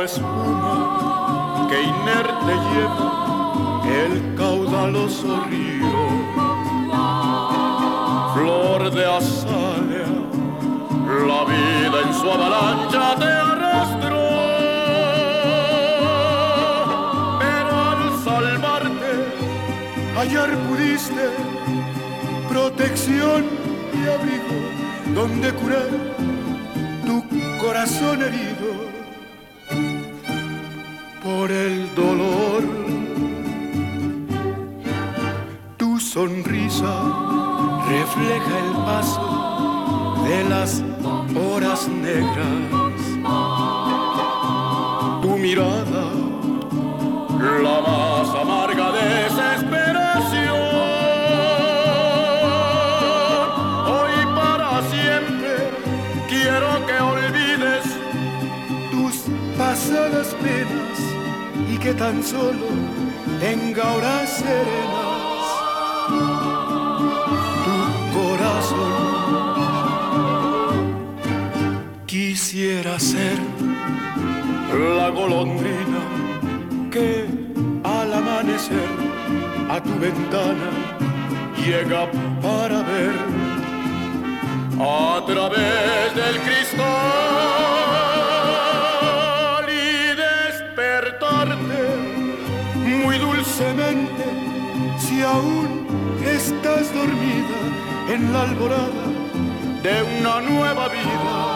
espuma que inerte lleva el caudaloso río. Flor de azalea, la vida en su avalancha te arrastró, pero al salvarte hallar pudiste protección y abrigo donde curar tu corazón herido por el dolor. Tu sonrisa refleja el paso de las horas negras. Tu mirada, la más amarga desesperación. Hoy para siempre quiero que olvides tus pasadas penas y que tan solo tenga horas serenas tu corazón. Quisiera ser la golondrina que al amanecer a tu ventana llega para ver a través del cristal y despertarte muy dulcemente si aún estás dormida en la alborada de una nueva vida.